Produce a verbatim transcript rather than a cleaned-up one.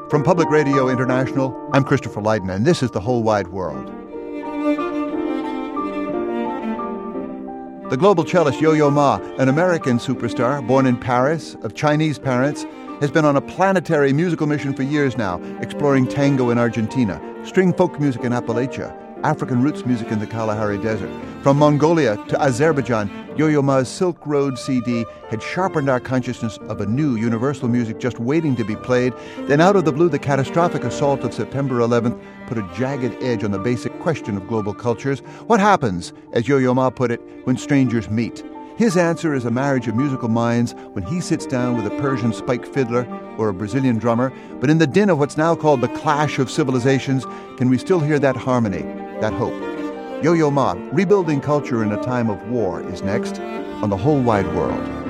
From Public Radio International, I'm Christopher Lydon, and this is The Whole Wide World. The global cellist Yo-Yo Ma, an American superstar born in Paris of Chinese parents, has been on a planetary musical mission for years now, exploring tango in Argentina, string folk music in Appalachia, African roots music in the Kalahari Desert. From Mongolia to Azerbaijan, Yo-Yo Ma's Silk Road C D had sharpened our consciousness of a new universal music just waiting to be played. Then out of the blue, the catastrophic assault of September eleventh put a jagged edge on the basic question of global cultures. What happens, as Yo-Yo Ma put it, when strangers meet? His answer is a marriage of musical minds when he sits down with a Persian spike fiddler or a Brazilian drummer. But in the din of what's now called the clash of civilizations, can we still hear that harmony, that hope? Yo-Yo Ma, Rebuilding Culture in a Time of War, is next on The Whole Wide World.